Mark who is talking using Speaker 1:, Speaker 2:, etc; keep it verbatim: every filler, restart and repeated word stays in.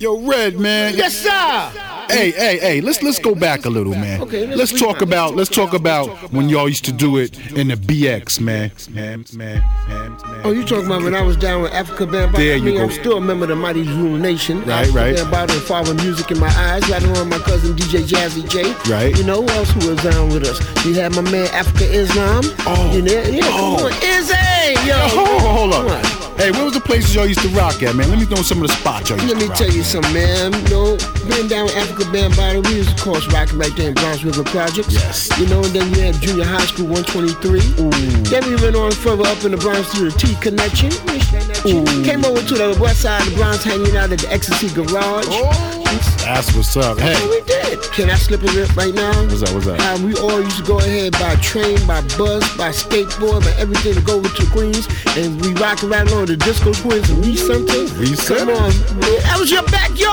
Speaker 1: Yo, Red, man.
Speaker 2: Yes, sir.
Speaker 1: Hey, hey, hey. Let's let's go back a little, man.
Speaker 2: Okay, let's
Speaker 1: let's
Speaker 2: read
Speaker 1: talk
Speaker 2: back.
Speaker 1: about let's talk about when y'all used to do it in the B X, man. Man, man, man, man.
Speaker 2: Oh, you talking about when I was down with Africa Bambaataa?
Speaker 1: There
Speaker 2: I
Speaker 1: you
Speaker 2: mean,
Speaker 1: go.
Speaker 2: I'm still a member of the Mighty Zulu Nation.
Speaker 1: Right,
Speaker 2: Africa
Speaker 1: right.
Speaker 2: Bambaataa and Father Music in my eyes. Right along with my cousin D J Jazzy J.
Speaker 1: Right.
Speaker 2: You know who else who was down with us? You had my man Africa Islam.
Speaker 1: Oh.
Speaker 2: You know? Yeah,
Speaker 1: Oh.
Speaker 2: come on, Izzy. Yo,
Speaker 1: Hold, hold
Speaker 2: come
Speaker 1: up.
Speaker 2: on.
Speaker 1: Hey, what was the places y'all used to rock at, man? Let me know some of the spots y'all used
Speaker 2: Let
Speaker 1: to
Speaker 2: me
Speaker 1: rock
Speaker 2: tell you
Speaker 1: at.
Speaker 2: something, man. You know, being down with Africa Bambaataa, we was of course rocking right there in Bronx River Projects.
Speaker 1: Yes.
Speaker 2: You know, and then you had Junior High School one twenty-three.
Speaker 1: Ooh.
Speaker 2: Then we went on further up in the Bronx to the T Connection.
Speaker 1: Ooh.
Speaker 2: Came over to the west side of the Bronx, hanging out at the Ecstasy Garage.
Speaker 1: That's what's up.
Speaker 2: That's
Speaker 1: Hey,
Speaker 2: what we did. Can I slip a rip right now?
Speaker 1: what's that? What's that?
Speaker 2: How we all used to go ahead by train, by bus, by skateboard, by everything to go over to Queens, and we rock around on the Disco Twins and we something.
Speaker 1: We
Speaker 2: Come
Speaker 1: something.
Speaker 2: on, man. That was your backyard.